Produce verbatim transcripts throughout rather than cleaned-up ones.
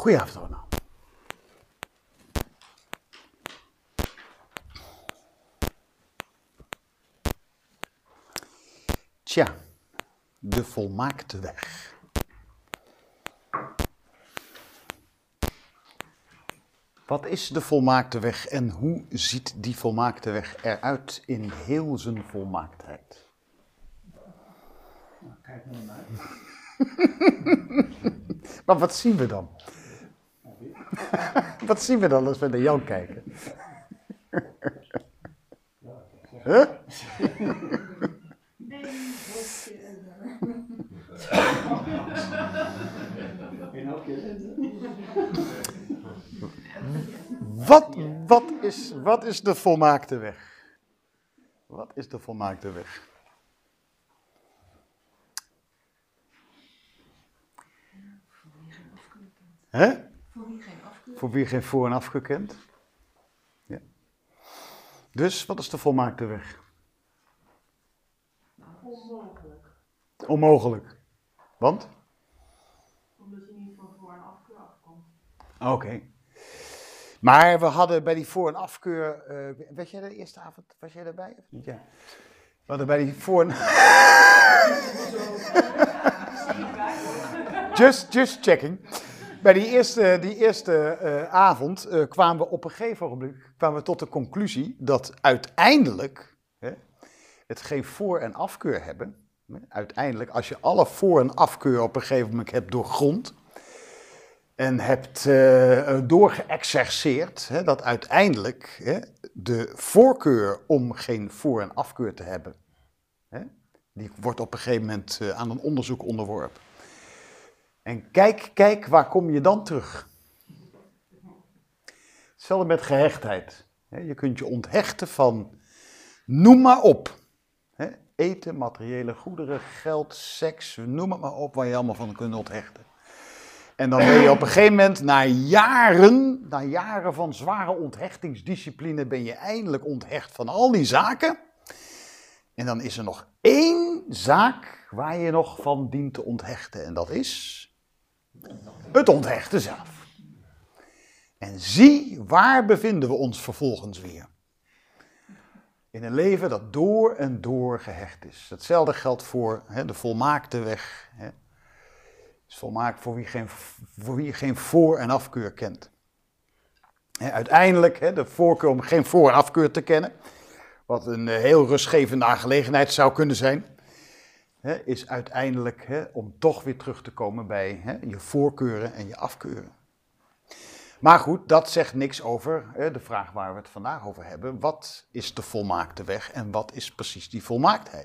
Goedenavond allemaal. Tja, de volmaakte weg. Wat is de volmaakte weg en hoe ziet die volmaakte weg eruit in heel zijn volmaaktheid? Nou, kijk maar naar mij. Maar wat zien we dan? Wat zien we dan als we naar jou kijken? Huh? Wat, wat, is, wat is de volmaakte weg? Wat is de volmaakte weg? Hè? Voor wie geen afkeur. Voor wie geen voor- en afkeur kent. Ja. Dus, wat is de volmaakte weg? Onmogelijk. Onmogelijk. Want? Omdat je niet van voor- en afkeur afkomt. Oké. Okay. Maar we hadden bij die voor- en afkeur... Uh, weet jij de eerste avond? Was jij erbij of niet? Ja. We hadden bij die voor- en... just, just checking. Bij die eerste, die eerste uh, avond uh, kwamen we op een gegeven ogenblik kwamen we tot de conclusie dat uiteindelijk hè, het geen voor- en afkeur hebben. Hè, uiteindelijk, als je alle voor- en afkeur op een gegeven moment hebt doorgrond en hebt uh, doorgeëxerceerd, hè, dat uiteindelijk hè, de voorkeur om geen voor- en afkeur te hebben, hè, die wordt op een gegeven moment uh, aan een onderzoek onderworpen. En kijk, kijk, waar kom je dan terug? Hetzelfde met gehechtheid. Je kunt je onthechten van, noem maar op. Eten, materiële goederen, geld, seks, noem het maar op waar je allemaal van kunt onthechten. En dan ben je op een gegeven moment, na jaren, na jaren van zware onthechtingsdiscipline, ben je eindelijk onthecht van al die zaken. En dan is er nog één zaak waar je nog van dient te onthechten. En dat is het onthechten zelf. En zie, waar bevinden we ons vervolgens weer? In een leven dat door en door gehecht is. Hetzelfde geldt voor hè, de volmaakte weg. Hè. Is volmaakt voor wie geen, voor wie geen voor- en afkeur kent. Hè, uiteindelijk, hè, de voorkeur om geen voor- en afkeur te kennen, wat een uh, heel rustgevende aangelegenheid zou kunnen zijn, hè, is uiteindelijk hè, om toch weer terug te komen bij hè, je voorkeuren en je afkeuren. Maar goed, dat zegt niks over hè, de vraag waar we het vandaag over hebben. Wat is de volmaakte weg en wat is precies die volmaaktheid?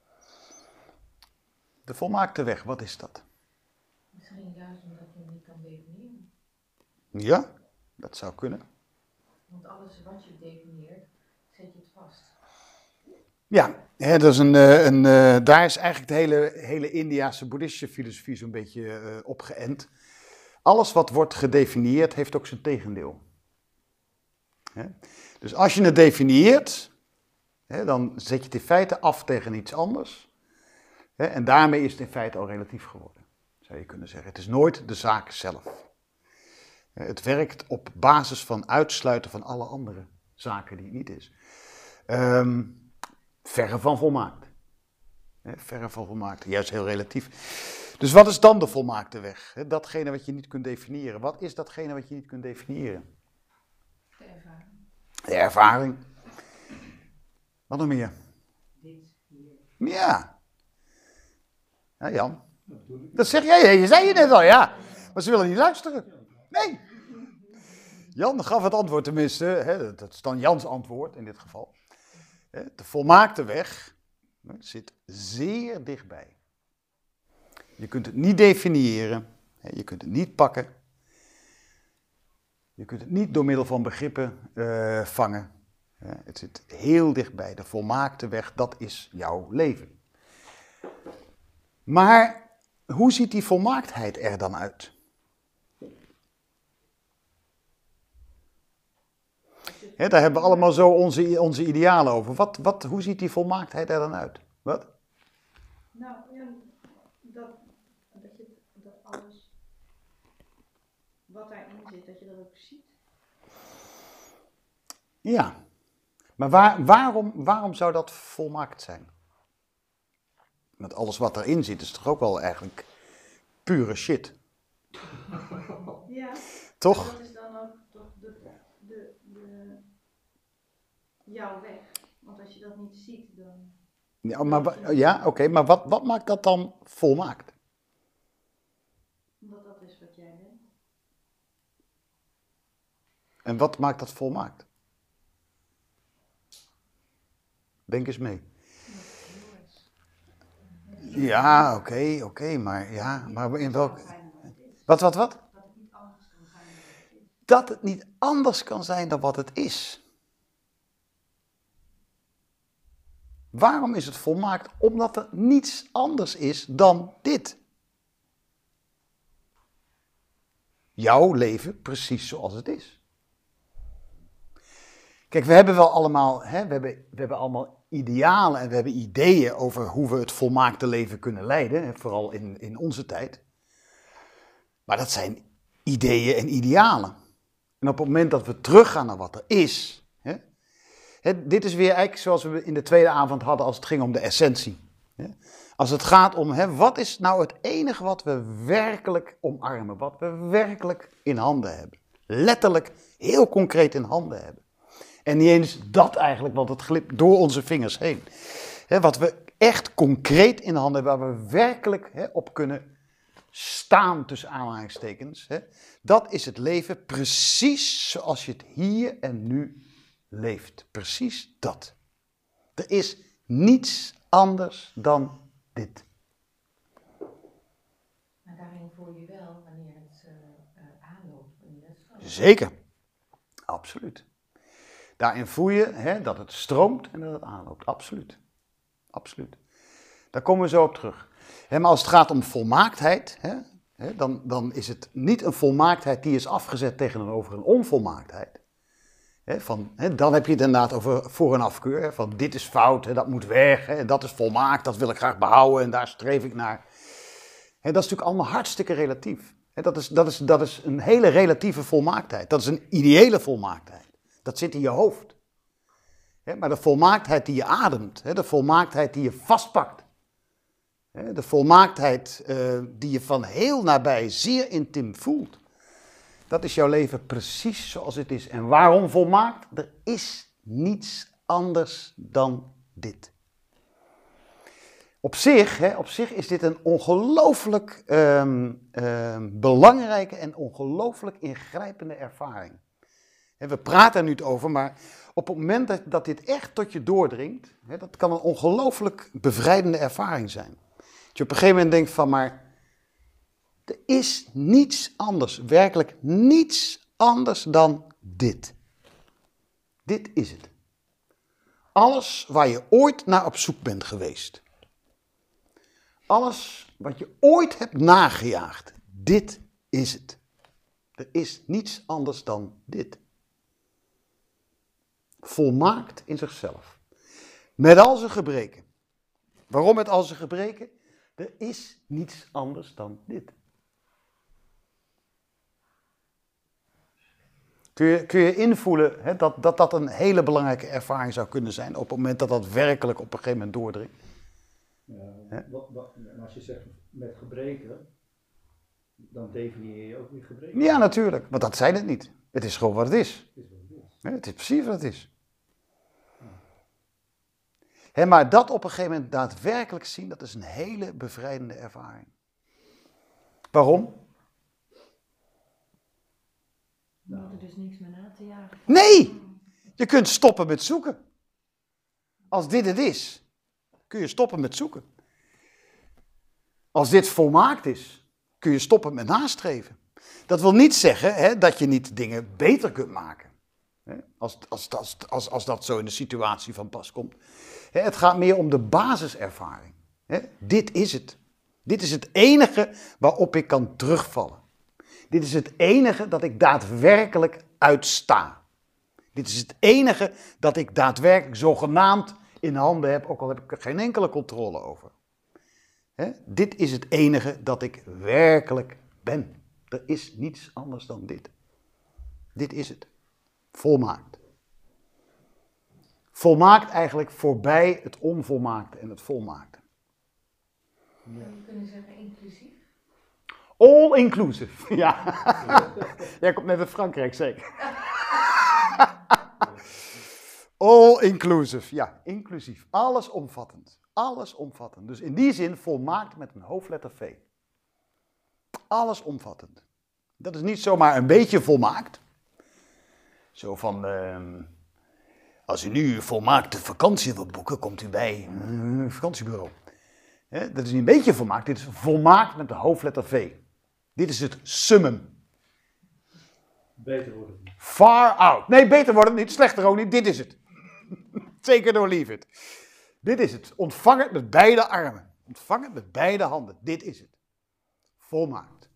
De volmaakte weg, wat is dat? Misschien juist omdat je het niet kan definiëren. Ja, dat zou kunnen. Want alles wat je definieert, zet je het vast. Ja, hè, dat is een, een, een, daar is eigenlijk de hele, hele Indiase boeddhistische filosofie zo'n beetje uh, op geënt. Alles wat wordt gedefinieerd heeft ook zijn tegendeel. Hè? Dus als je het definieert, hè, dan zet je het in feite af tegen iets anders. Hè, en daarmee is het in feite al relatief geworden, zou je kunnen zeggen. Het is nooit de zaak zelf. Het werkt op basis van uitsluiten van alle andere zaken die het niet is. Um, verre van volmaakt. Hè, verre van volmaakt, juist heel relatief. Dus wat is dan de volmaakte weg? Hè, datgene wat je niet kunt definiëren. Wat is datgene wat je niet kunt definiëren? De ervaring. De ervaring. Wat nog meer? Dit hier. Ja. Ja, Jan. Dat zeg jij, je zei je net al, ja. Maar ze willen niet luisteren. Nee. Jan gaf het antwoord tenminste. Hè, dat is dan Jans antwoord in dit geval. De volmaakte weg zit zeer dichtbij. Je kunt het niet definiëren. Je kunt het niet pakken. Je kunt het niet door middel van begrippen uh, vangen. Het zit heel dichtbij. De volmaakte weg, dat is jouw leven. Maar hoe ziet die volmaaktheid er dan uit? He, daar hebben we allemaal zo onze, onze idealen over. Wat, wat, hoe ziet die volmaaktheid er dan uit? Wat? Nou, ja, dat, dat, je, dat alles wat daarin zit, dat je dat ook ziet. Ja, maar waar, waarom, waarom zou dat volmaakt zijn? Met alles wat erin zit is toch ook wel eigenlijk pure shit. Ja. Toch? Dat is dan ook toch de, de, de, jouw weg. Want als je dat niet ziet, dan... Ja, maar, wa- ja oké, okay, maar wat, wat maakt dat dan volmaakt? Omdat dat is wat jij bent. En wat maakt dat volmaakt? Denk eens mee. Ja, oké, okay, oké, okay, maar ja, maar in welk... Wat, wat, wat? Dat het niet anders kan zijn dan wat het is. Waarom is het volmaakt? Omdat er niets anders is dan dit. Jouw leven precies zoals het is. Kijk, we hebben wel allemaal, hè, we hebben, we hebben allemaal idealen en we hebben ideeën over hoe we het volmaakte leven kunnen leiden, hè, vooral in, in onze tijd. Maar dat zijn ideeën en idealen. En op het moment dat we teruggaan naar wat er is, hè, hè, dit is weer eigenlijk zoals we in de tweede avond hadden als het ging om de essentie. Hè. Als het gaat om, hè, wat is nou het enige wat we werkelijk omarmen, wat we werkelijk in handen hebben. Letterlijk, heel concreet in handen hebben. En niet eens dat eigenlijk, want het glipt door onze vingers heen. He, wat we echt concreet in handen hebben, waar we werkelijk he, op kunnen staan, tussen aanhalingstekens. He, dat is het leven precies zoals je het hier en nu leeft. Precies dat. Er is niets anders dan dit. Maar daarin voel je wel wanneer het uh, uh, aanloopt, wanneer het stroomt. Zeker. Absoluut. Daarin voel je hè, dat het stroomt en dat het aanloopt. Absoluut. Absoluut. Daar komen we zo op terug. Hè, maar als het gaat om volmaaktheid, hè, hè, dan, dan is het niet een volmaaktheid die is afgezet tegenover een onvolmaaktheid. Hè, van, hè, dan heb je het inderdaad over voor- en afkeur. Hè, van dit is fout, hè, dat moet weg, hè, dat is volmaakt, dat wil ik graag behouden en daar streef ik naar. Hè, dat is natuurlijk allemaal hartstikke relatief. Hè, dat, is, dat, is, dat is een hele relatieve volmaaktheid. Dat is een ideële volmaaktheid. Dat zit in je hoofd. He, maar de volmaaktheid die je ademt, he, de volmaaktheid die je vastpakt, he, de volmaaktheid uh, die je van heel nabij zeer intiem voelt, dat is jouw leven precies zoals het is. En waarom volmaakt? Er is niets anders dan dit. Op zich, he, op zich is dit een ongelooflijk um, um, belangrijke en ongelooflijk ingrijpende ervaring. We praten er nu over, maar op het moment dat, dat dit echt tot je doordringt, hè, dat kan een ongelooflijk bevrijdende ervaring zijn. Dat je op een gegeven moment denkt van, maar er is niets anders, werkelijk niets anders dan dit. Dit is het. Alles waar je ooit naar op zoek bent geweest. Alles wat je ooit hebt nagejaagd, dit is het. Er is niets anders dan dit. Volmaakt in zichzelf. Met al zijn gebreken. Waarom met al zijn gebreken? Er is niets anders dan dit. Kun je, kun je invoelen hè, dat, dat dat een hele belangrijke ervaring zou kunnen zijn op het moment dat dat werkelijk op een gegeven moment doordringt? Ja, wat, wat, als je zegt met gebreken, dan definieer je ook weer gebreken. Ja, natuurlijk, want dat zijn het niet. Het is gewoon wat het is. Het is wat het is. Ja, het is precies wat het is. He, maar dat op een gegeven moment daadwerkelijk zien, dat is een hele bevrijdende ervaring. Waarom? Omdat er dus niks meer na te jagen. Nee! Je kunt stoppen met zoeken. Als dit het is, kun je stoppen met zoeken. Als dit volmaakt is, kun je stoppen met nastreven. Dat wil niet zeggen hè, dat je niet dingen beter kunt maken. Hè, als, als, als, als, als dat zo in de situatie van pas komt. Hè, het gaat meer om de basiservaring. Hè, dit is het. Dit is het enige waarop ik kan terugvallen. Dit is het enige dat ik daadwerkelijk uitsta. Dit is het enige dat ik daadwerkelijk zogenaamd in handen heb, ook al heb ik er geen enkele controle over. Hè? Dit is het enige dat ik werkelijk ben. Er is niets anders dan dit. Dit is het. Volmaakt. Volmaakt eigenlijk voorbij het onvolmaakte en het volmaakte. Zou je kunnen zeggen inclusief? All inclusive, ja. Jij komt net uit Frankrijk, zeker. All inclusive, ja, inclusief. Alles omvattend. Alles omvattend. Dus in die zin volmaakt met een hoofdletter V. Alles omvattend. Dat is niet zomaar een beetje volmaakt. Zo van, uh, als u nu volmaakte vakantie wilt boeken, komt u bij een vakantiebureau. He, dat is niet een beetje volmaakt, dit is volmaakt met de hoofdletter V. Dit is het summum. Beter wordt het niet. Far out. Nee, beter wordt het niet, slechter ook niet, dit is het. Zeker door leave it. Dit is het. Ontvang het met beide armen. Ontvang het met beide handen. Dit is het. Volmaakt.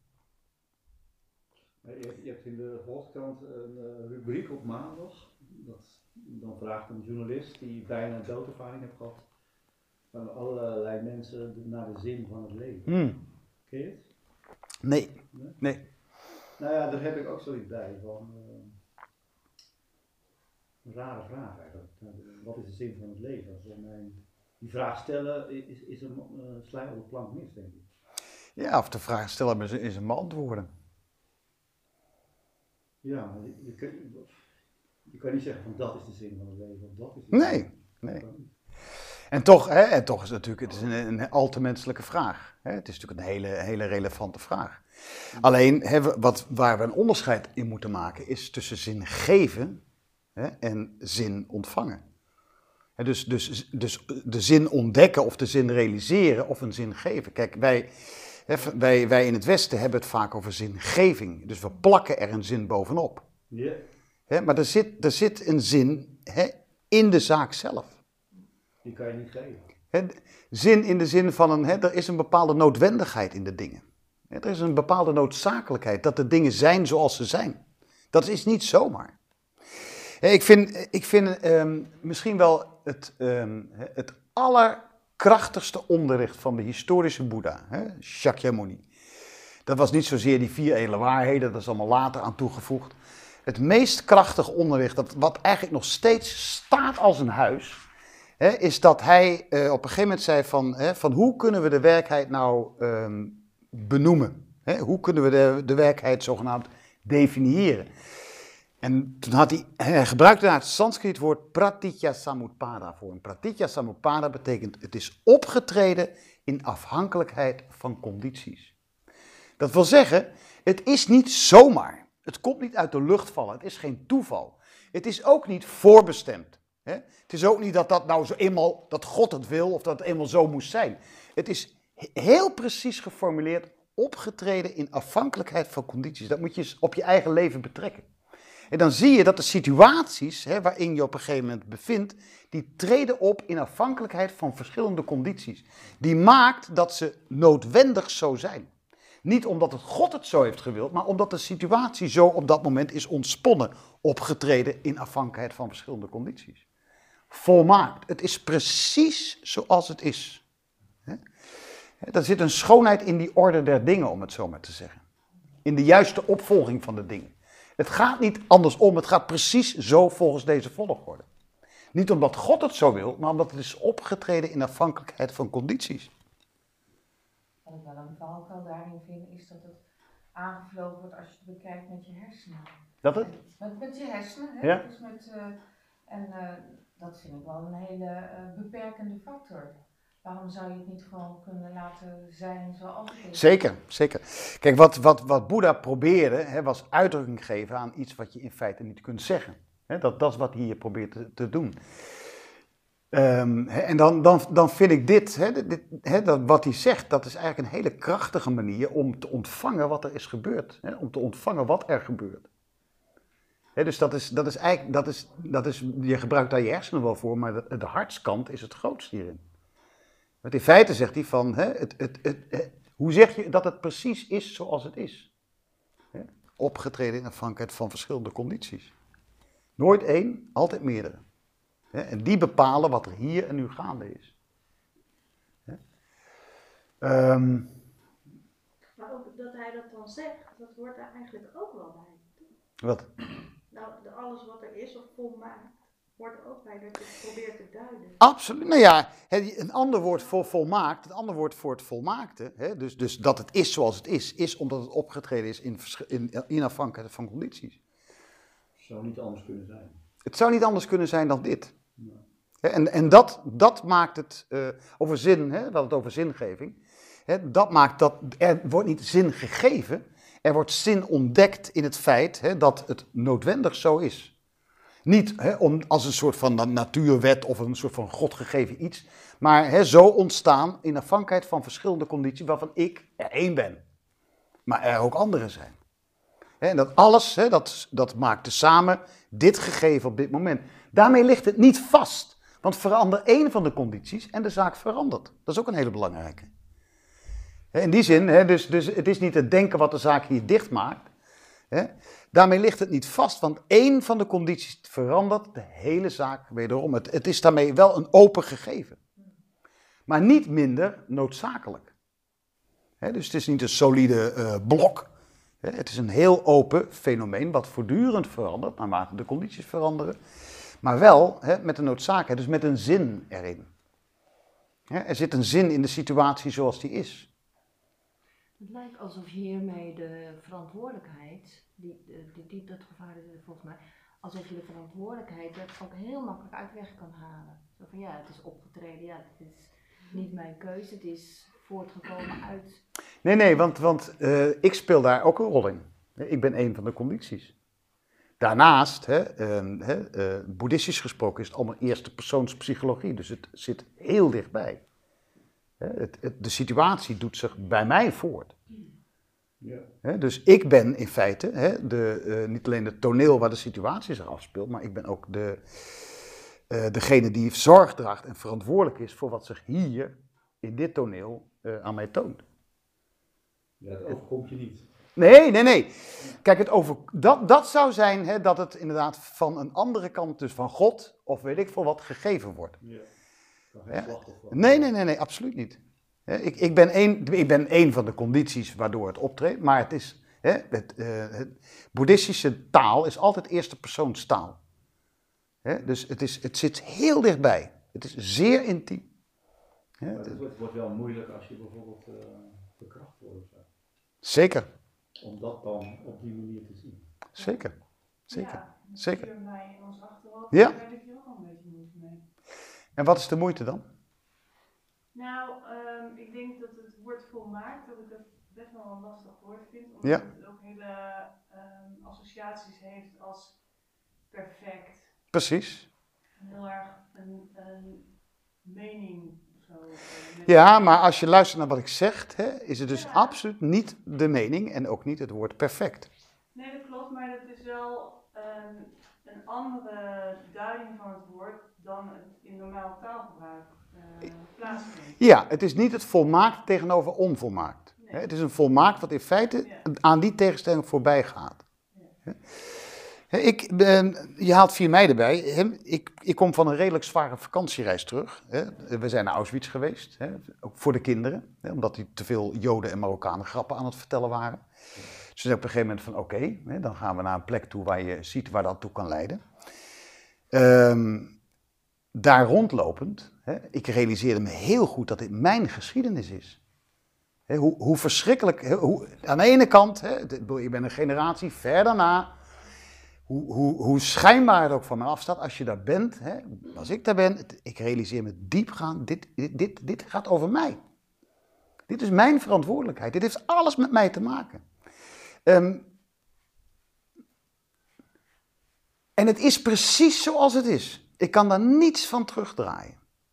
Je hebt, je hebt in de Volkskrant een uh, rubriek op maandag. Dat, dan vraagt een journalist die bijna een doodervaring heeft gehad van allerlei mensen naar de zin van het leven. Hmm. Ken je het? Nee. Nee? Nee. Nou ja, daar heb ik ook zoiets bij. Van, uh, een rare vraag eigenlijk. Wat is de zin van het leven? Als we mij die vraag stellen, is, is een uh, slij op de plank mis, denk ik. Ja, of de vraag stellen is, is een beantwoorden. Ja, maar je, je, kun, je kan niet zeggen van dat is de zin van het leven, of dat is de Nee, nee. En toch, hè, en toch is het natuurlijk, het is een, een al te menselijke vraag. Hè? Het is natuurlijk een hele, hele relevante vraag. Alleen, hè, wat, waar we een onderscheid in moeten maken, is tussen zin geven, hè, en zin ontvangen. Hè, dus, dus, dus de zin ontdekken of de zin realiseren of een zin geven. Kijk, wij, hè, wij, wij in het Westen hebben het vaak over zingeving. Dus we plakken er een zin bovenop. Ja. Hè, maar er zit, er zit een zin, hè, in de zaak zelf. Die kan je niet geven. He, zin in de zin van, een, he, er is een bepaalde noodwendigheid in de dingen. He, er is een bepaalde noodzakelijkheid, dat de dingen zijn zoals ze zijn. Dat is niet zomaar. He, ik vind, ik vind um, misschien wel het, um, het allerkrachtigste onderricht van de historische Boeddha, he, Shakyamuni. Dat was niet zozeer die vier edele waarheden, dat is allemaal later aan toegevoegd. Het meest krachtige onderricht, dat, wat eigenlijk nog steeds staat als een huis, He, is dat hij uh, op een gegeven moment zei van, he, van hoe kunnen we de werkelijkheid nou um, benoemen? He, hoe kunnen we de, de werkelijkheid zogenaamd definiëren? En toen had hij, hij gebruikte daar het Sanskriet woord pratitya samutpada voor. En pratitya samutpada betekent het is opgetreden in afhankelijkheid van condities. Dat wil zeggen, het is niet zomaar. Het komt niet uit de lucht vallen. Het is geen toeval. Het is ook niet voorbestemd. He? Het is ook niet dat dat nou zo eenmaal, dat God het wil of dat het eenmaal zo moest zijn. Het is heel precies geformuleerd, opgetreden in afhankelijkheid van condities. Dat moet je op je eigen leven betrekken. En dan zie je dat de situaties, he, waarin je op een gegeven moment bevindt, die treden op in afhankelijkheid van verschillende condities. Die maakt dat ze noodwendig zo zijn. Niet omdat het God het zo heeft gewild, maar omdat de situatie zo op dat moment is ontsponnen, opgetreden in afhankelijkheid van verschillende condities. Volmaakt. Het is precies zoals het is. He? Er zit een schoonheid in die orde der dingen, om het zo maar te zeggen. In de juiste opvolging van de dingen. Het gaat niet andersom, het gaat precies zo volgens deze volgorde. Niet omdat God het zo wil, maar omdat het is opgetreden in afhankelijkheid van condities. Wat ik wel een valkuil daarin vind, is dat het aangevlogen wordt als je het bekijkt met je hersenen. Dat het? Met, met je hersenen, hè? Ja. Dus met, uh, en uh, dat vind ik wel een hele uh, beperkende factor. Waarom zou je het niet gewoon kunnen laten zijn zoals het is? Zeker, zeker. Kijk, wat, wat, wat Boeddha probeerde, hè, was uitdrukking geven aan iets wat je in feite niet kunt zeggen. Hè, dat, dat is wat hij hier probeert te, te doen. Um, hè, en dan, dan, dan vind ik dit, hè, dit hè, dat, wat hij zegt, dat is eigenlijk een hele krachtige manier om te ontvangen wat er is gebeurd. Hè, om te ontvangen wat er gebeurt. Hè, dus dat is, dat is eigenlijk, dat is, dat is, je gebruikt daar je hersenen wel voor, maar de, de hartskant is het grootst hierin. Want in feite zegt hij van, hè, het, het, het, het, hoe zeg je dat het precies is zoals het is? Hè? Opgetreden in afhankelijkheid van verschillende condities. Nooit één, altijd meerdere. Hè? En die bepalen wat er hier en nu gaande is. Hè? Um, Maar ook dat hij dat dan zegt, dat hoort daar eigenlijk ook wel bij. Wat? Nou, de, alles wat er is of volmaakt, hoort er ook bij dat je het probeert te duiden. Absoluut. Nou ja, het- een ander woord voor volmaakt, een ander woord voor het volmaakte, hè, dus, dus dat het is zoals het is, is omdat het opgetreden is in, verschi- in, in afhankelijkheid van condities. Zou niet anders kunnen zijn. Het zou niet anders kunnen zijn dan dit. Ja. Hè, En, en dat, dat maakt het, eh, over zin, hè, we hadden het over zingeving, hè, dat maakt dat, er wordt niet zin gegeven, er wordt zin ontdekt in het feit hè, dat het noodwendig zo is. Niet hè, om, als een soort van na- natuurwet of een soort van godgegeven iets, maar hè, zo ontstaan in afhankelijkheid van verschillende condities waarvan ik er één ben. Maar er ook andere zijn. Hè, en dat alles, hè, dat, dat maakt tezamen dit gegeven op dit moment. Daarmee ligt het niet vast, want verander één van de condities en de zaak verandert. Dat is ook een hele belangrijke. Hè, in die zin, hè, dus, dus het is niet het denken wat de zaak hier dicht maakt. Hè. Daarmee ligt het niet vast, want één van de condities verandert de hele zaak wederom. Het, het is daarmee wel een open gegeven, maar niet minder noodzakelijk. Hè, dus het is niet een solide eh, blok. Hè, het is een heel open fenomeen wat voortdurend verandert, naarmate de condities veranderen. Maar wel hè, met een noodzakelijkheid, dus met een zin erin. Hè, er zit een zin in de situatie zoals die is. Het lijkt alsof je hiermee de verantwoordelijkheid, die, die, die, dat gevaar is volgens mij, alsof je de verantwoordelijkheid er ook heel makkelijk uit weg kan halen. Zo van ja, het is opgetreden, ja, het is niet mijn keuze, het is voortgekomen uit... Nee, nee, want, want uh, ik speel daar ook een rol in. Ik ben een van de condities. Daarnaast, hè, uh, hè, uh, boeddhistisch gesproken, is het allemaal eerste persoons psychologie, dus het zit heel dichtbij. Het, het, de situatie doet zich bij mij voort. Ja. He, dus ik ben in feite he, de, uh, niet alleen het toneel waar de situatie zich afspeelt, maar ik ben ook de, uh, degene die zorg draagt en verantwoordelijk is voor wat zich hier in dit toneel uh, aan mij toont. Ja, dat overkomt je niet. Nee, nee, nee. Kijk, het over, dat, dat zou zijn he, dat het inderdaad van een andere kant, dus van God of weet ik veel wat, gegeven wordt. Ja. Geen Ja. slachtoffer. Nee, nee, nee, nee, absoluut niet. Hè, Ik, ik, ben één, ik ben één van de condities waardoor het optreedt, maar het is, hè, het, uh, het boeddhistische taal is altijd eerste persoonstaal. Hè, dus het, is, het zit heel dichtbij. Het is zeer intiem. Hè, Maar het- het wordt, wordt wel moeilijk als je bijvoorbeeld uh, verkracht wordt of zo. zeker, Om dat dan op die manier te zien. zeker, zeker. Ja, zeker. Hier bij in ons achterhoofd, Ja. daar heb ik hier ook al een beetje moeite mee. En wat is de moeite dan? Nou, ehm, ik denk dat het woord volmaakt, dat ik dat best wel een lastig woord vind, omdat Ja. het ook hele ehm, associaties heeft als perfect. Precies. Heel erg een, een mening of zo. eh, met- Ja, maar als je luistert naar wat ik zeg, hè, is het dus Ja. absoluut niet de mening en ook niet het woord perfect. Nee, dat klopt, maar dat is wel ehm, een andere duiding van het woord dan het in normaal taalgebruik eh plaatsvindt. Ja, het is niet het volmaakt tegenover onvolmaakt. Nee. Hè, Het is een volmaakt wat in feite Ja. aan die tegenstelling voorbij gaat. Hè. Hè, Ik ben, je haalt vier mei erbij. Hè. Ik, ik kom van een redelijk zware vakantiereis terug. Hè. We zijn naar Auschwitz geweest, hè, ook voor de kinderen. Hè, omdat die te veel Joden en Marokkanen grappen aan het vertellen waren. Dus toen zei ik op een gegeven moment van oké, hè, dan gaan we naar een plek toe waar je ziet waar dat toe kan leiden. Ehm, daar rondlopend, hè, ik realiseerde me heel goed dat dit mijn geschiedenis is. Hè, hoe, hoe verschrikkelijk, hè, hoe, aan de ene kant, hè, ik bedoel, ik ben een generatie verder na, hoe, hoe, hoe schijnbaar het ook van me afstaat als je daar bent, hè, als ik daar ben, het- ik realiseer me diepgaand, dit, dit, dit, dit gaat over mij. Dit is mijn verantwoordelijkheid, dit heeft alles met mij te maken. Ehm, en het is precies zoals het is. Ik kan daar niets van terugdraaien.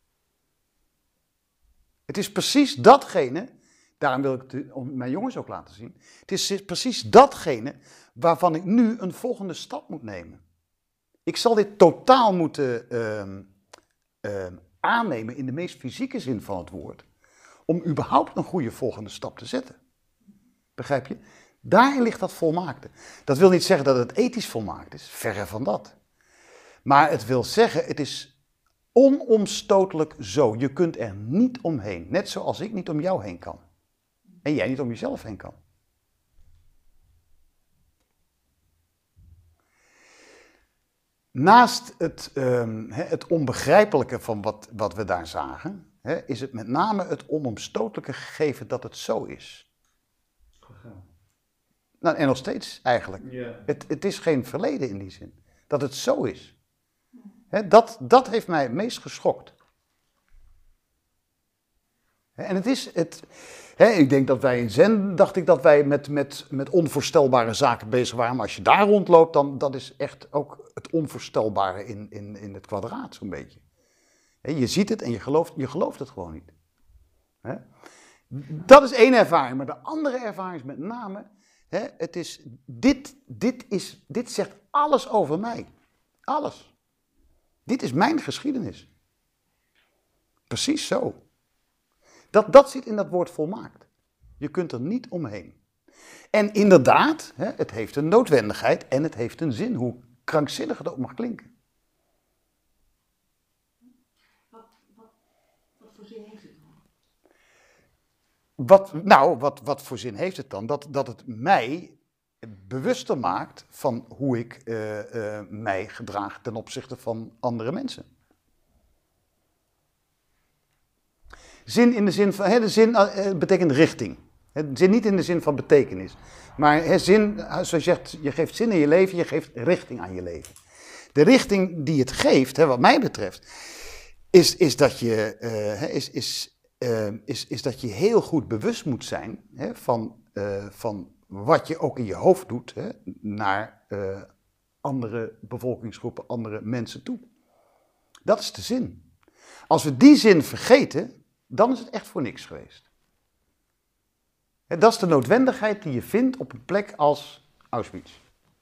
Het is precies datgene, daarom wil ik het de- om mijn jongens ook laten zien. Het is precies datgene waarvan ik nu een volgende stap moet nemen. Ik zal dit totaal moeten ehm, ehm, aannemen in de meest fysieke zin van het woord. Om überhaupt een goede volgende stap te zetten. Begrijp je? Daarin ligt dat volmaakte. Dat wil niet zeggen dat het ethisch volmaakt is, verre van dat. Maar het wil zeggen, het is onomstotelijk zo. Je kunt er niet omheen. Net zoals ik niet om jou heen kan. En jij niet om jezelf heen kan. naast het, um, he, het onbegrijpelijke van wat, wat we daar zagen, he, is het met name het onomstotelijke gegeven dat het zo is. Gegaan. Nou, en nog steeds eigenlijk. Ja. Het, het is geen verleden in die zin. Dat het zo is. He, dat, dat heeft mij het meest geschokt. He, en het is, het, he, ik denk dat wij in Zen, dacht ik dat wij met, met, met onvoorstelbare zaken bezig waren. Maar als je daar rondloopt, dan dat is echt ook het onvoorstelbare in, in, in het kwadraat zo'n beetje. He, je ziet het en je gelooft, je gelooft het gewoon niet. He? Dat is één ervaring. Maar de andere ervaring is met name, he, het is, dit, dit, is, dit zegt alles over mij. Alles. Dit is mijn geschiedenis. Precies zo. Dat, dat zit in dat woord volmaakt. Je kunt er niet omheen. En inderdaad, hè, het heeft een noodwendigheid en het heeft een zin, hoe krankzinnig het ook mag klinken. Wat, wat, wat voor zin heeft het dan? Wat, nou, wat, wat voor zin heeft het dan? Dat, dat het mij bewuster maakt van hoe ik uh, uh, mij gedraag ten opzichte van andere mensen. Zin in de zin van, hè, de zin uh, betekent richting. Hè, zin niet in de zin van betekenis. Maar hè, zin, zoals je zegt, je geeft zin in je leven, je geeft richting aan je leven. De richting die het geeft, hè, wat mij betreft, is, is, dat je, uh, is, is, uh, is, is dat je heel goed bewust moet zijn hè, van, uh, van wat je ook in je hoofd doet hè, naar uh, andere bevolkingsgroepen, andere mensen toe. Dat is de zin. Als we die zin vergeten, dan is het echt voor niks geweest. Hè, dat is de noodwendigheid die je vindt op een plek als Auschwitz.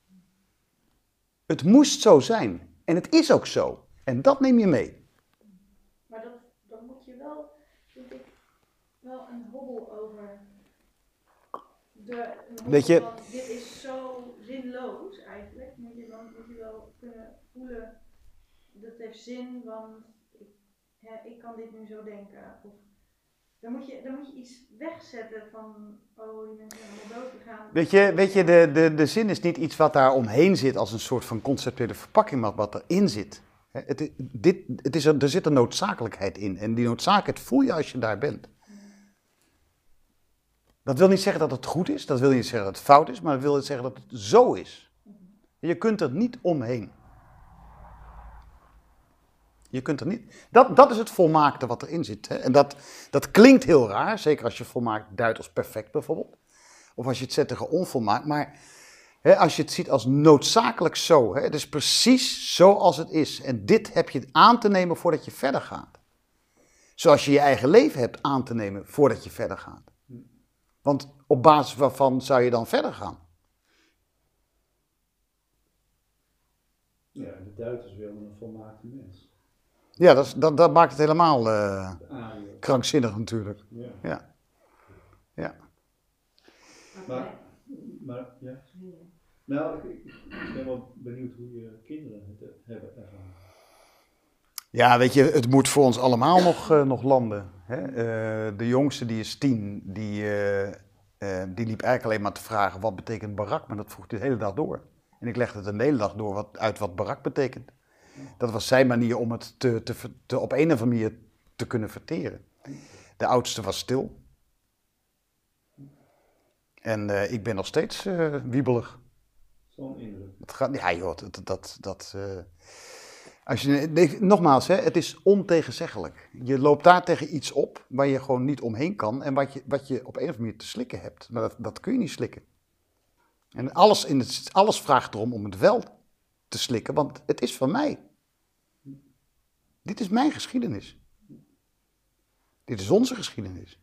Het moest zo zijn. En het is ook zo. En dat neem je mee. Maar dat, dan moet je wel, vind ik, wel een hobbel over de, een hobbel Weet je- van dit is zo zinloos eigenlijk. Moet je dan moet je wel kunnen voelen, dat heeft zin, want ik, hè, ik kan dit nu zo denken. Of, dan, moet je, dan moet je iets wegzetten van, oh die mensen zijn allemaal dood gegaan. Weet je, weet je de, de, de zin is niet iets wat daar omheen zit als een soort van conceptuele verpakking, maar wat erin zit. Hè, Het, i- dit, het is er, er zit een noodzakelijkheid in. En die noodzakelijkheid voel je als je daar bent. Dat wil niet zeggen dat het goed is, dat wil niet zeggen dat het fout is, maar dat wil zeggen dat het zo is. Je kunt er niet omheen. Je kunt er niet. Dat, dat is het volmaakte wat erin zit. Hè? En dat, dat klinkt heel raar, zeker als je volmaakt duidt als perfect bijvoorbeeld. Of als je het zet tegen onvolmaakt. Maar hè, als je het ziet als noodzakelijk zo. Hè? Het is precies zoals het is. En dit heb je aan te nemen voordat je verder gaat. Zoals je je eigen leven hebt aan te nemen voordat je verder gaat. Want op basis waarvan zou je dan verder gaan? Ja, de Duitsers wilden een volmaakte mens. Ja, dat, is, dat, dat maakt het helemaal uh, De Ariërs. krankzinnig natuurlijk. Ja. Ja. Ja. Maar, maar ja. Nou, ik, ik ik ben wel benieuwd hoe je kinderen het hebben ervaren. Ja, weet je, het moet voor ons allemaal nog, uh, nog landen. Hè? Uh, de jongste, die is tien, die, uh, uh, die liep eigenlijk alleen maar te vragen wat betekent barak, maar dat vroeg hij de hele dag door. En ik legde het de hele dag door wat, uit wat barak betekent. Dat was zijn manier om het te, te, te, op een of andere manier te kunnen verteren. De oudste was stil. En uh, ik ben nog steeds uh, wiebelig. Zo'n indruk. Het gaat, ja joh, dat... dat, dat uh, als je, nee, nogmaals, hè, het is ontegenzeggelijk. Je loopt daar tegen iets op waar je gewoon niet omheen kan en wat je, wat je op een of andere manier te slikken hebt. Maar dat, dat kun je niet slikken. En alles, in het, alles vraagt erom om het wel te slikken, want het is van mij. Dit is mijn geschiedenis. Dit is onze geschiedenis.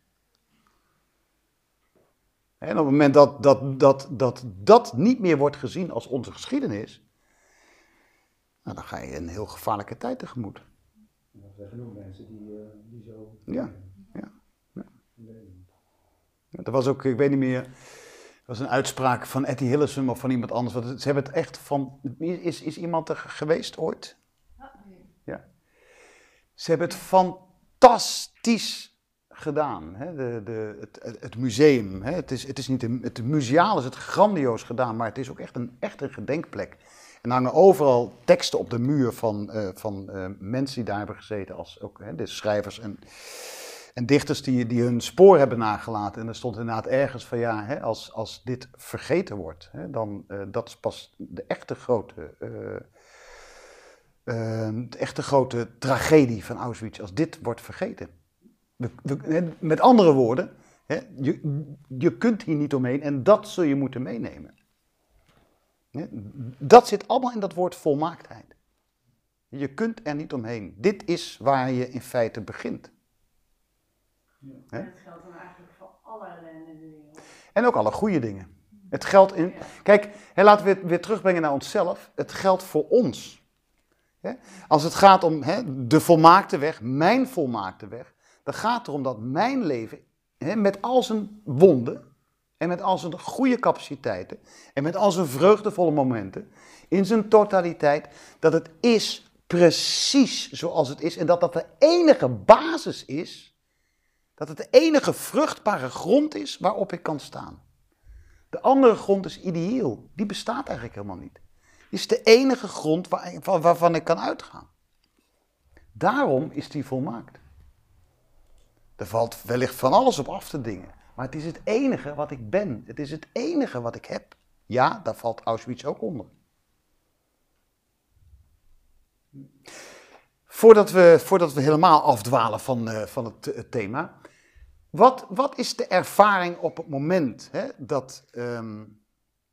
En op het moment dat dat, dat, dat dat niet meer wordt gezien als onze geschiedenis, nou, dan ga je een heel gevaarlijke tijd tegemoet. Er zijn genoeg mensen die, uh, die zo... Ja, ja, ja. Nee. Ja, er was ook, ik weet niet meer, er was een uitspraak van Etty Hillesum of van iemand anders. Want ze hebben het echt van, is, is iemand er geweest ooit? Ja. Ze hebben het fantastisch gedaan. Hè? De, de, het, het museum, hè? Het is, het is niet een, het museaal is het grandioos gedaan, maar het is ook echt een, echt een gedenkplek. En hangen overal teksten op de muur van, uh, van uh, mensen die daar hebben gezeten, als ook hè, de schrijvers en, en dichters die, die hun spoor hebben nagelaten. En er stond inderdaad ergens van ja, hè, als, als dit vergeten wordt, hè, dan uh, dat is pas de echte grote, uh, uh, de echte grote tragedie van Auschwitz, als dit wordt vergeten. We, we, met andere woorden, hè, je, je kunt hier niet omheen en dat zul je moeten meenemen. Dat zit allemaal in dat woord volmaaktheid. Je kunt er niet omheen. Dit is waar je in feite begint. Ja. En dat geldt dan eigenlijk voor alle ellende in de wereld. En ook alle goede dingen. Het geldt in... Kijk, hè, laten we het weer terugbrengen naar onszelf. Het geldt voor ons. Hè? Als het gaat om hè, de volmaakte weg, mijn volmaakte weg, dan gaat het erom dat mijn leven hè, met al zijn wonden en met al zijn goede capaciteiten en met al zijn vreugdevolle momenten, in zijn totaliteit, dat het is precies zoals het is en dat dat de enige basis is, dat het de enige vruchtbare grond is waarop ik kan staan. De andere grond is ideeel, die bestaat eigenlijk helemaal niet. Die is de enige grond waar, waar, waarvan ik kan uitgaan. Daarom is die volmaakt. Er valt wellicht van alles op af te dingen. Maar het is het enige wat ik ben. Het is het enige wat ik heb. Ja, daar valt Auschwitz ook onder. Voordat we, voordat we helemaal afdwalen van, uh, van het, het thema. Wat, wat is de ervaring op het moment hè, dat, um,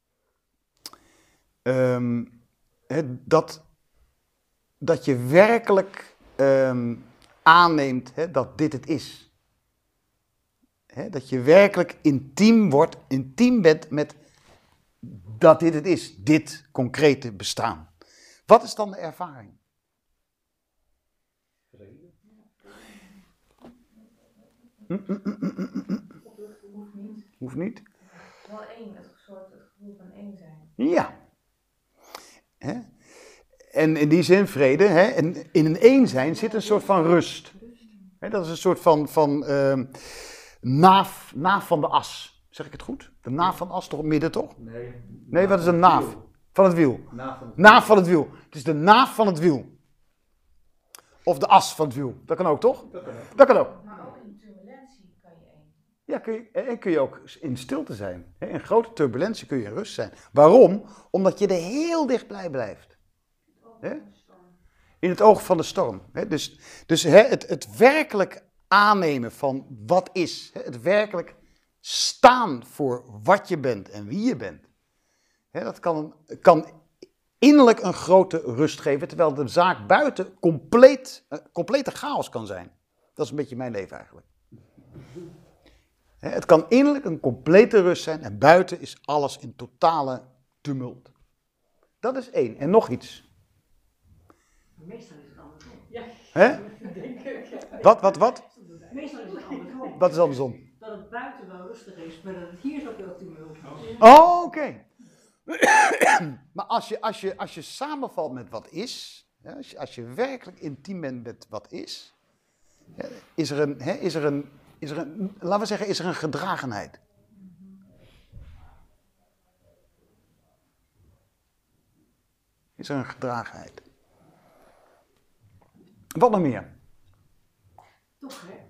um, hè, dat, dat je werkelijk um, aanneemt hè, dat dit het is? He, dat je werkelijk intiem wordt, intiem bent met dat dit het is, dit concrete bestaan. Wat is dan de ervaring? Vrede. Mm, mm, mm, mm, mm, mm. Hoeft niet. Hoeft niet. Wel één, het soort het gevoel van één zijn. Ja. He? En in die zin vrede, hè? En in een één zijn zit een soort van rust. He, dat is een soort van... van uh, Naaf, naaf van de as. Zeg ik het goed? De naaf van de as toch op midden, toch? Nee. Nee, wat is een naaf? Van het wiel. Naaf van het Naaf van het wiel. Het is de naaf van het wiel. Of de as van het wiel. Dat kan ook, toch? Dat kan ook. Dat kan ook. Maar ook in turbulentie kan je één. Ja, kun je, en kun je ook in stilte zijn. In grote turbulentie kun je in rust zijn. Waarom? Omdat je er heel dichtbij blijft. He? In het oog van de storm. He? Dus, dus he, het, het werkelijk aannemen van wat is. Het werkelijk staan voor wat je bent en wie je bent. Dat kan, kan innerlijk een grote rust geven, terwijl de zaak buiten compleet, complete chaos kan zijn. Dat is een beetje mijn leven eigenlijk. Het kan innerlijk een complete rust zijn en buiten is alles in totale tumult. Dat is één. En nog iets. Meestal is het andersom. Ja, Hè? denk ik. Wat, wat, wat? Meestal is het andersom. Dat is andersom. Dat het buiten wel rustig is, maar dat het hier zoveel tumult is. Oh, oké. Okay. Maar als je, als, je, als je samenvalt met wat is, ja, als, je, als je werkelijk intiem bent met wat is, ja, is er een, hè, is er een, is er een, laten we zeggen, is er een gedragenheid. Is er een gedragenheid. Wat nog meer? Toch, hè?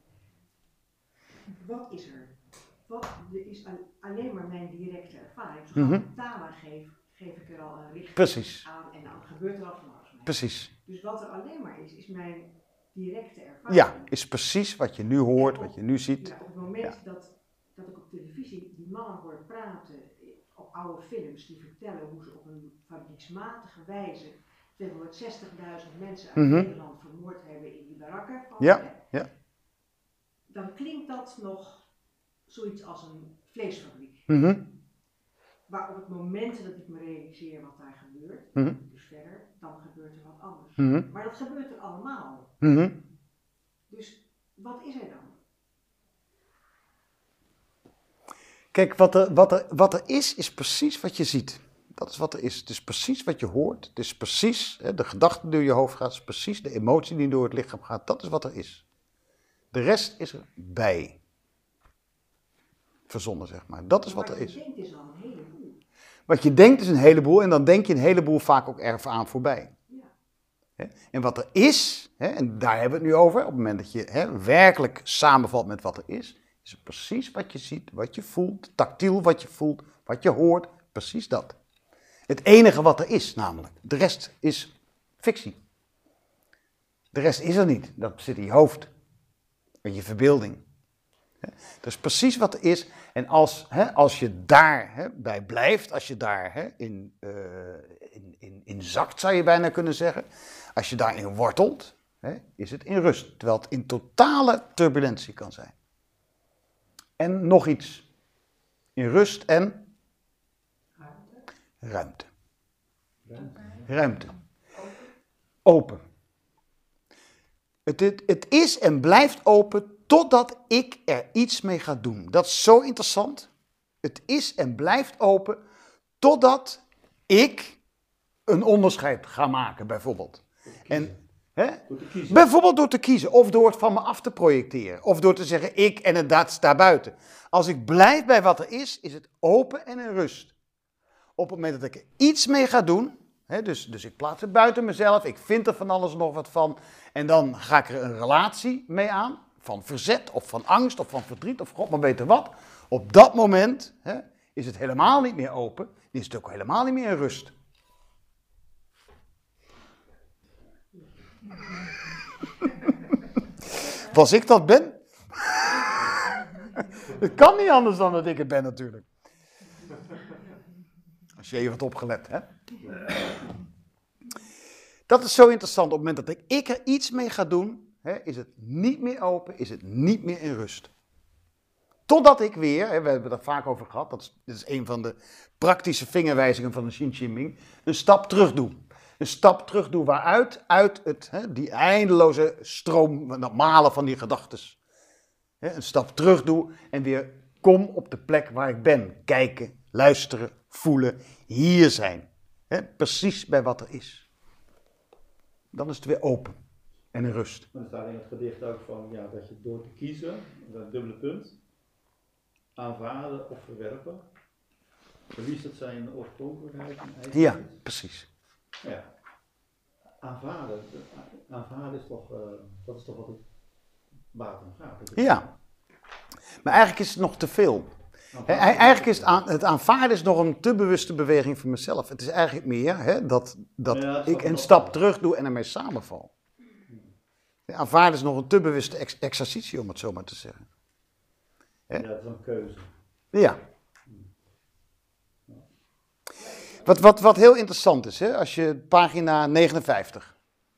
Wat is er? Wat er is alleen maar mijn directe ervaring. Zo Mm-hmm. als ik Tama geef, geef ik er al een richting Precies. aan en dan gebeurt er al van alles mee. Precies. Dus wat er alleen maar is, is mijn directe ervaring. Ja, is precies wat je nu hoort, wat je nu ziet. Ja, op het moment Ja. dat, dat ik op televisie die mannen hoor praten, op oude films, die vertellen hoe ze op een fabrieksmatige wijze tweehonderdzestigduizend mensen uit Mhm. Nederland vermoord hebben in die barakken. Van, Ja, hè, ja. Dan klinkt dat nog zoiets als een vleesfabriek. Mhm. Maar op het moment dat ik me realiseer wat daar gebeurt, Mhm. dus verder, dan gebeurt er wat anders. Mhm. Maar dat gebeurt er allemaal. Mhm. Dus wat is er dan? Kijk, wat er, wat, er, wat er is, is precies wat je ziet. Dat is wat er is. Het is precies wat je hoort. Het is precies hè, de gedachte die door je hoofd gaat. Het is precies de emotie die door het lichaam gaat. Dat is wat er is. De rest is erbij. Verzonnen, zeg maar. Dat is wat er je is. denkt is al een heleboel. Wat je denkt is een heleboel en dan denk je een heleboel vaak ook erg aan voorbij. Ja. Hè? En wat er is, hè, en daar hebben we het nu over, op het moment dat je hè, werkelijk samenvalt met wat er is, is het precies wat je ziet, wat je voelt, tactiel wat je voelt, wat je hoort, precies dat. Het enige wat er is namelijk, de rest is fictie. De rest is er niet, dat zit in je hoofd, in je verbeelding. Dat is precies wat er is. En als, hè, als je daar hè, bij blijft, als je daar hè, in, uh, in, in, in zakt, zou je bijna kunnen zeggen. Als je daarin wortelt, hè, is het in rust. Terwijl het in totale turbulentie kan zijn. En nog iets. In rust en ruimte. Ruimte. Ruimte. Open. Het, het, het is en blijft open totdat ik er iets mee ga doen. Dat is zo interessant. Het is en blijft open totdat ik een onderscheid ga maken, bijvoorbeeld. En, hè? Door te kiezen. Bijvoorbeeld door te kiezen, of door het van me af te projecteren. Of door te zeggen, ik en het dat staat buiten. Als ik blijf bij wat er is, is het open en in rust. Op het moment dat ik er iets mee ga doen, hè, dus, dus ik plaats het buiten mezelf, ik vind er van alles nog wat van, en dan ga ik er een relatie mee aan, van verzet of van angst of van verdriet of god maar weten wat. Op dat moment hè, is het helemaal niet meer open, is het ook helemaal niet meer in rust. Was ik dat ben? Het kan niet anders dan dat ik het ben natuurlijk. Als je even wat opgelet, hè? Dat is zo interessant. Op het moment dat ik, ik er iets mee ga doen, hè, is het niet meer open, is het niet meer in rust. Totdat ik weer, hè, we hebben het er vaak over gehad, dat is, dit is een van de praktische vingerwijzingen van de Xin Jinping, een stap terug doe. Een stap terug doe waaruit? Uit het, hè, die eindeloze stroom, dat malen van die gedachtes. Hè, een stap terug doe en weer kom op de plek waar ik ben. Kijken, luisteren, voelen, hier zijn. Hè, precies bij wat er is. Dan is het weer open en in rust. Maar er staat in het gedicht ook van ja, dat je door te kiezen, dat dubbele punt, aanvaarden of verwerpen, verliest het zijn oorspronkelijkheid en eigenheid. Ja, precies. Ja. Aanvaarden, aanvaarden is toch, uh, dat is toch wat het waar het om gaat. Ja, maar eigenlijk is het nog te veel. He, eigenlijk is het, aan, het aanvaarden is nog een te bewuste beweging voor mezelf. Het is eigenlijk meer hè, dat, dat Ja, dat ik een wel. stap terug doe en ermee samenval. Ja, aanvaarden is nog een te bewuste ex exercitie, om het zo maar te zeggen. Ja, dat is een keuze. Ja. Wat, wat, wat heel interessant is, hè, als je pagina negenenvijftig.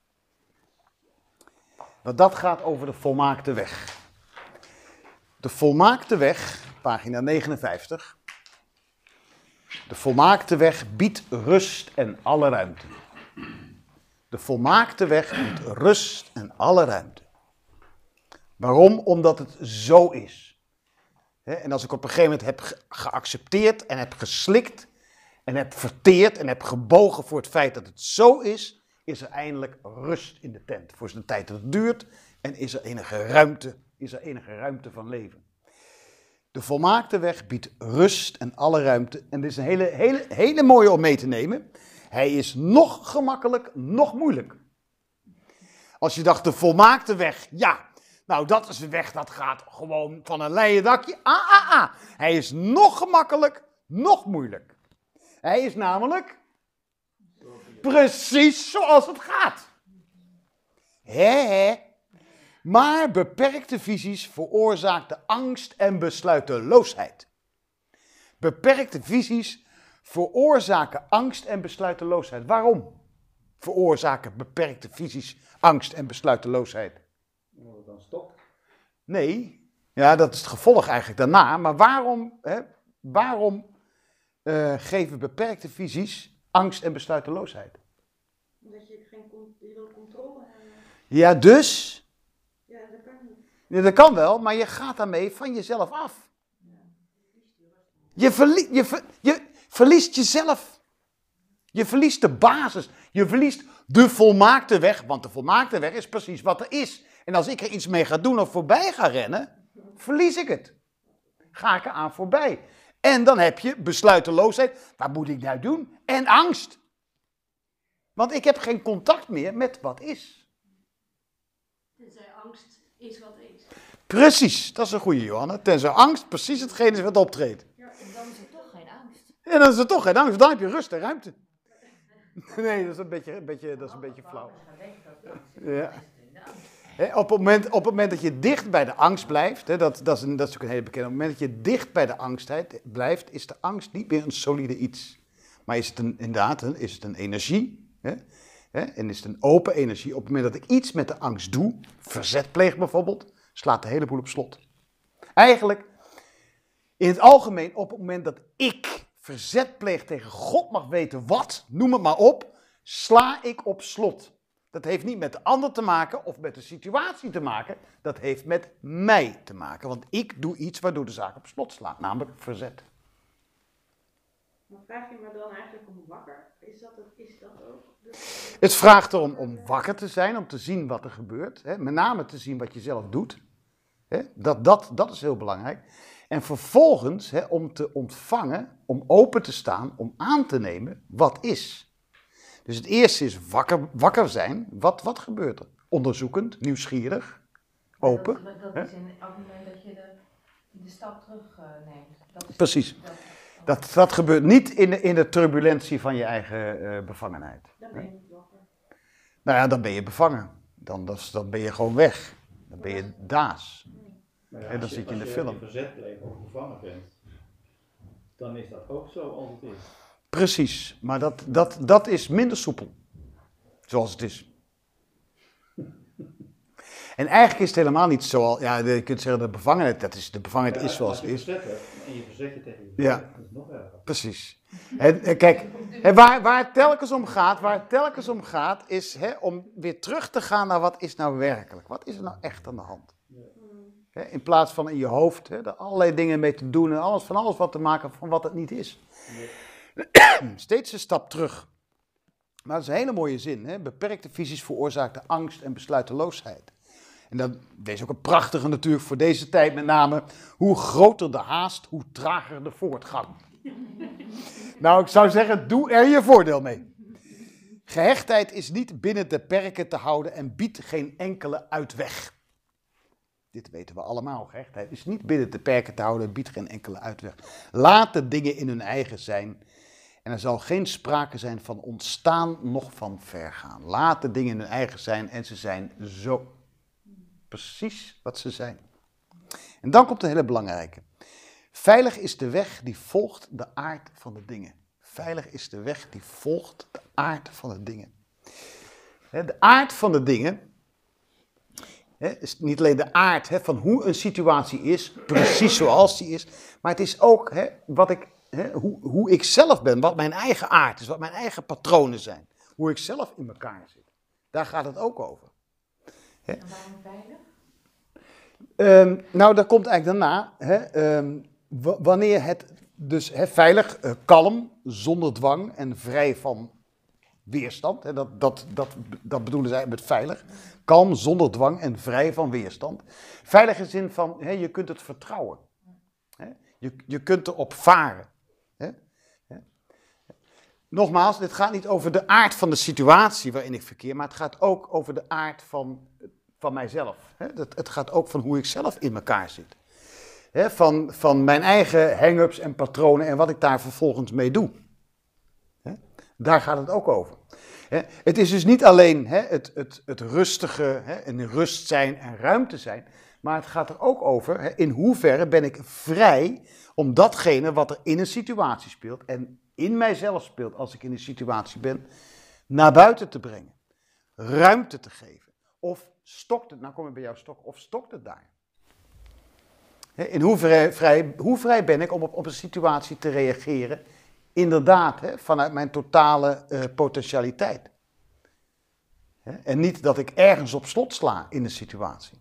Want dat gaat over de volmaakte weg. De volmaakte weg, pagina negenenvijftig. De volmaakte weg biedt rust en alle ruimte. De volmaakte weg biedt rust en alle ruimte. Waarom? Omdat het zo is. Hè, en als ik op een gegeven moment heb ge geaccepteerd en heb geslikt en heb verteerd en heb gebogen voor het feit dat het zo is, is er eindelijk rust in de tent. Voor de tijd dat het duurt en is er enige ruimte, is er enige ruimte van leven. De volmaakte weg biedt rust en alle ruimte. En dit is een hele, hele, hele mooie om mee te nemen. Hij is nog gemakkelijk, nog moeilijk. Als je dacht, de volmaakte weg, ja, nou dat is een weg dat gaat gewoon van een leien dakje. Ah, ah, ah. Hij is nog gemakkelijk, nog moeilijk. Hij is namelijk precies zoals het gaat. Hè, hè. Maar beperkte visies veroorzaakten angst en besluiteloosheid. Beperkte visies veroorzaken angst en besluiteloosheid. Waarom veroorzaken beperkte visies angst en besluiteloosheid? Omdat het dan stopt. Nee, ja, dat is het gevolg eigenlijk daarna. Maar waarom, hè, waarom uh, geven beperkte visies angst en besluiteloosheid? Omdat je geen con- je wil controle hebben. Ja, dus... Ja, dat kan niet. Ja, dat kan wel, maar je gaat daarmee van jezelf af. Je, verlie je, ver je verliest jezelf. Je verliest de basis. Je verliest de volmaakte weg, want de volmaakte weg is precies wat er is. En als ik er iets mee ga doen of voorbij ga rennen, verlies ik het. Ga ik er aan voorbij. En dan heb je besluiteloosheid. Wat moet ik nou doen? En angst. Want ik heb geen contact meer met wat is. Tenzij angst is wat is. Precies, dat is een goede, Johanna. Tenzij angst precies hetgene is wat optreedt. Ja, en dan is er toch geen angst. En dan is er toch geen angst, want dan heb je rust en ruimte. Nee, dat is een beetje, een beetje, dat is een beetje flauw. Ja. He, op, het moment, op het moment dat je dicht bij de angst blijft, he, dat, dat, is een, dat is ook een hele bekende, op het moment dat je dicht bij de angstheid blijft, is de angst niet meer een solide iets. Maar is het een, inderdaad een, is het een energie, he, he, en is het een open energie. Op het moment dat ik iets met de angst doe, verzet pleeg bijvoorbeeld, slaat de hele boel op slot. Eigenlijk, in het algemeen, op het moment dat ik verzet pleeg tegen God mag weten wat, noem het maar op, sla ik op slot. Dat heeft niet met de ander te maken of met de situatie te maken. Dat heeft met mij te maken. Want ik doe iets waardoor de zaak op slot slaat, namelijk verzet. Maar vraag je me dan eigenlijk om wakker? Is dat, het, is dat ook? Dus... Het vraagt erom om wakker te zijn, om te zien wat er gebeurt. Hè? Met name te zien wat je zelf doet. Hè? Dat, dat, dat is heel belangrijk. En vervolgens hè, om te ontvangen, om open te staan, om aan te nemen wat is. Dus het eerste is wakker, wakker zijn. Wat, wat gebeurt er? Onderzoekend, nieuwsgierig, open. Dat, dat, dat is in, op het moment dat je de, de stap terug uh, neemt. Dat is, Precies. Dat, Dat, dat gebeurt niet in de, in de turbulentie van je eigen uh, bevangenheid. Dan ben je niet wakker. Nou ja, dan ben je bevangen. Dan, dan, dan ben je gewoon weg. Dan ben je daas. Maar ja, En dan als zit je in de als film. Als je in verzet bleef of gevangen bent, dan is dat ook zo als het is. Precies, maar dat, dat, dat is minder soepel. Zoals het is. En eigenlijk is het helemaal niet zo. Ja, je kunt zeggen de bevangenheid, dat is, de bevangenheid Ja, is zoals het als is. je verzet hebt en je verzet je tegen je Ja. verzet, dat is nog erger. Precies. En, en kijk, en waar, waar het telkens om gaat, waar het telkens om gaat, is hè, om weer terug te gaan naar wat is nou werkelijk. Wat is er nou echt aan de hand? Hè, in plaats van in je hoofd hè, er allerlei dingen mee te doen en alles, van alles wat te maken van wat het niet is. Nee. Steeds een stap terug. Maar dat is een hele mooie zin. Hè? Beperkte visies veroorzaakten angst en besluiteloosheid. En dat, deze is ook een prachtige natuurlijk voor deze tijd met name. Hoe groter de haast, hoe trager de voortgang. Nou, ik zou zeggen, doe er je voordeel mee. Gehechtheid is niet binnen de perken te houden en biedt geen enkele uitweg. Dit weten we allemaal. Gehechtheid is niet binnen de perken te houden en biedt geen enkele uitweg. Laat de dingen in hun eigen zijn. En er zal geen sprake zijn van ontstaan, noch van vergaan. Laat de dingen in hun eigen zijn en ze zijn zo. Precies wat ze zijn. En dan komt een hele belangrijke. Veilig is de weg die volgt de aard van de dingen. Veilig is de weg die volgt de aard van de dingen. De aard van de dingen is niet alleen de aard van hoe een situatie is, precies zoals die is, maar het is ook wat ik... He, hoe, hoe ik zelf ben, wat mijn eigen aard is, wat mijn eigen patronen zijn. Hoe ik zelf in elkaar zit. Daar gaat het ook over. He. En waarom veilig? Um, nou, dat komt eigenlijk daarna. He, um, w- wanneer het dus he, veilig, uh, kalm, zonder dwang en vrij van weerstand. He, dat, dat, dat, dat bedoelen zij met veilig. Kalm, zonder dwang en vrij van weerstand. Veilig in de zin van, he, je kunt het vertrouwen. He, je, je kunt erop varen. He? He? Nogmaals, dit gaat niet over de aard van de situatie waarin ik verkeer, maar het gaat ook over de aard van, van mijzelf. He? Het, het gaat ook van hoe ik zelf in elkaar zit. He? Van, van mijn eigen hang-ups en patronen en wat ik daar vervolgens mee doe. He? Daar gaat het ook over. He? Het is dus niet alleen he, het, het, het rustige, he, en rust zijn en ruimte zijn, maar het gaat er ook over, he, in hoeverre ben ik vrij om datgene wat er in een situatie speelt en in mijzelf speelt als ik in een situatie ben, naar buiten te brengen. Ruimte te geven. Of stokt het, nou kom ik bij jou stok, of stokt het daar? He, in hoe vrij, vrij, hoe vrij ben ik om op, op een situatie te reageren? Inderdaad, he, vanuit mijn totale uh, potentialiteit. He, en niet dat ik ergens op slot sla in een situatie.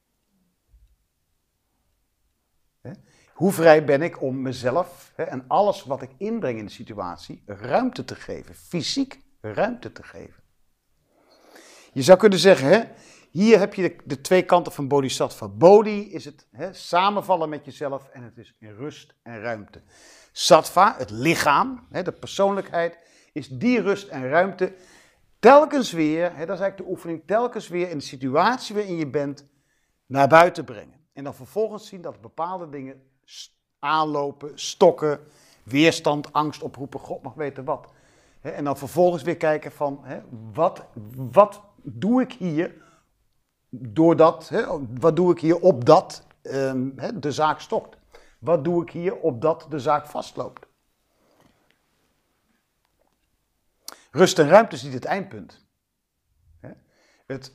He, hoe vrij ben ik om mezelf he, en alles wat ik inbreng in de situatie ruimte te geven, fysiek ruimte te geven. Je zou kunnen zeggen, hè, Hier heb je de, de twee kanten van bodhisattva. Bodhi is het hè, samenvallen met jezelf en het is in rust en ruimte. Sattva, het lichaam, hè, de persoonlijkheid, is die rust en ruimte telkens weer, hè, dat is eigenlijk de oefening, telkens weer in de situatie waarin je bent, naar buiten brengen. En dan vervolgens zien dat bepaalde dingen aanlopen, stokken, weerstand, angst oproepen, God mag weten wat. Hè, en dan vervolgens weer kijken van, hè, wat, wat doe ik hier doordat, hè, wat doe ik hier opdat um, hè, de zaak stokt? Wat doe ik hier opdat de zaak vastloopt? Rust en ruimte is niet het eindpunt. Hè? Het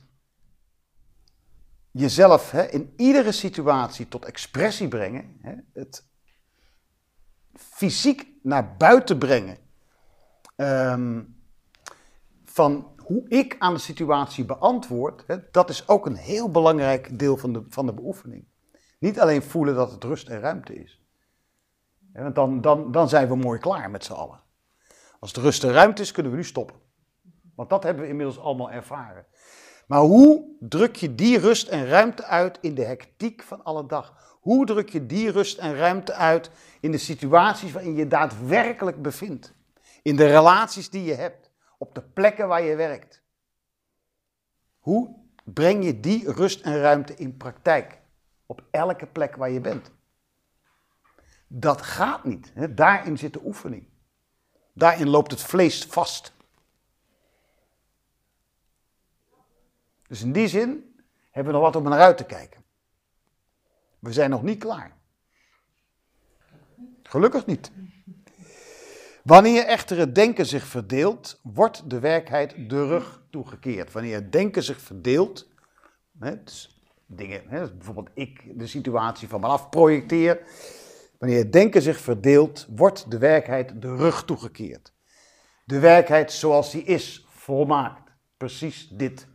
jezelf hè, in iedere situatie tot expressie brengen, hè, het fysiek naar buiten brengen um, van hoe ik aan de situatie beantwoord, hè, dat is ook een heel belangrijk deel van de, van de beoefening. Niet alleen voelen dat het rust en ruimte is. Hè, want dan, dan, dan zijn we mooi klaar met z'n allen. Als het rust en ruimte is, kunnen we nu stoppen. Want dat hebben we inmiddels allemaal ervaren. Maar hoe druk je die rust en ruimte uit in de hectiek van alle dag? Hoe druk je die rust en ruimte uit in de situaties waarin je daadwerkelijk bevindt? In de relaties die je hebt, op de plekken waar je werkt. Hoe breng je die rust en ruimte in praktijk? Op elke plek waar je bent. Dat gaat niet. Hè? Daarin zit de oefening. Daarin loopt het vlees vast. Dus in die zin hebben we nog wat om naar uit te kijken. We zijn nog niet klaar. Gelukkig niet. Wanneer echter het denken zich verdeelt, wordt de werkelijkheid de rug toegekeerd. Wanneer het denken zich verdeelt, hè, dus dingen, hè, bijvoorbeeld ik de situatie van me af projecteer. Wanneer het denken zich verdeelt, wordt de werkelijkheid de rug toegekeerd. De werkelijkheid zoals die is, volmaakt. Precies dit.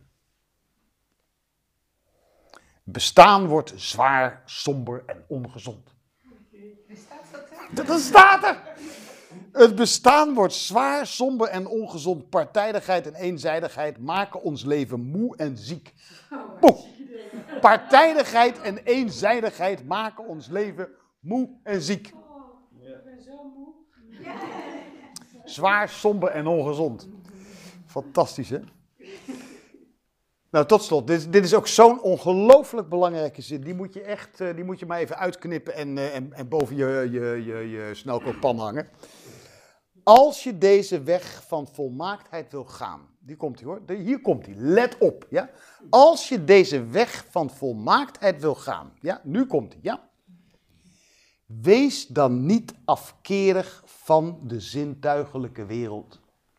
Bestaan wordt zwaar, somber en ongezond. Dat, dat staat er! Het bestaan wordt zwaar, somber en ongezond. Partijdigheid en eenzijdigheid maken ons leven moe en ziek. Moe. Partijdigheid en eenzijdigheid maken ons leven moe en ziek. Ik ben zo moe. Zwaar, somber en ongezond. Fantastisch, hè? Nou, tot slot. Dit, dit is ook zo'n ongelooflijk belangrijke zin. Die moet je echt, uh, die moet je maar even uitknippen en, uh, en, en boven je, je, je, je snelkookpan hangen. Als je deze weg van volmaaktheid wil gaan. Die komt hij hoor. Hier komt hij. Let op. Ja? Als je deze weg van volmaaktheid wil gaan. Ja? Nu komt hij. Ja? Wees dan niet afkerig van de zintuigelijke wereld.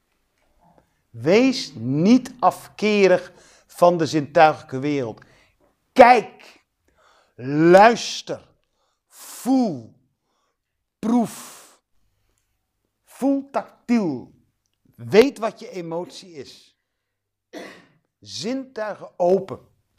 Wees niet afkerig van de zintuigelijke wereld. Kijk, luister, voel, proef. Voel tactiel. Weet wat je emotie is. Zintuigen open.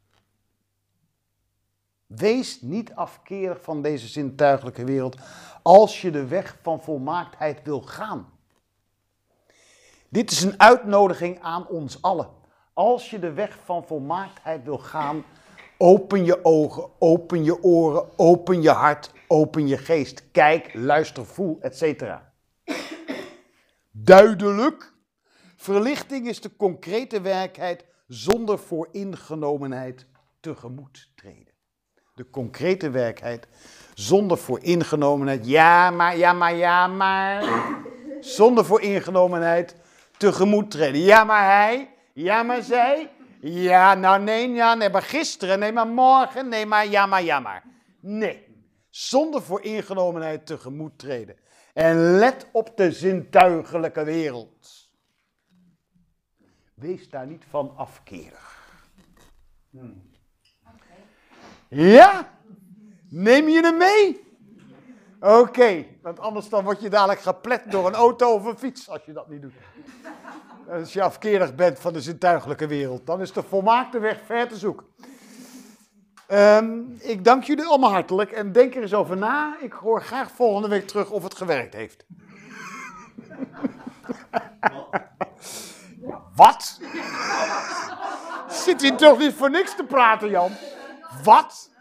Wees niet afkerig van deze zintuigelijke wereld als je de weg van volmaaktheid wil gaan. Dit is een uitnodiging aan ons allen. Als je de weg van volmaaktheid wil gaan, open je ogen, open je oren, open je hart, open je geest. Kijk, luister, voel, et cetera. Duidelijk. Verlichting is de concrete werkelijkheid zonder vooringenomenheid tegemoet treden. De concrete werkelijkheid zonder vooringenomenheid. Ja, maar, ja, maar, ja, maar. Zonder vooringenomenheid tegemoet treden. Ja, maar hij. Ja, maar zij. Ja, nou nee, ja, nee, maar gisteren. Nee, maar morgen. Nee, maar ja, maar, ja, maar. Nee. Zonder vooringenomenheid tegemoet treden. En let op de zintuigelijke wereld. Wees daar niet van afkerig. Hmm. Ja? Neem je hem mee? Oké, okay, want anders dan word je dadelijk geplet door een auto of een fiets als je dat niet doet. Als je afkerig bent van de zintuigelijke wereld, dan is de volmaakte weg ver te zoeken. Um, ik dank jullie allemaal hartelijk en denk er eens over na. Ik hoor graag volgende week terug of het gewerkt heeft. Wat? zit hier toch niet voor niks te praten, Jan? Wat?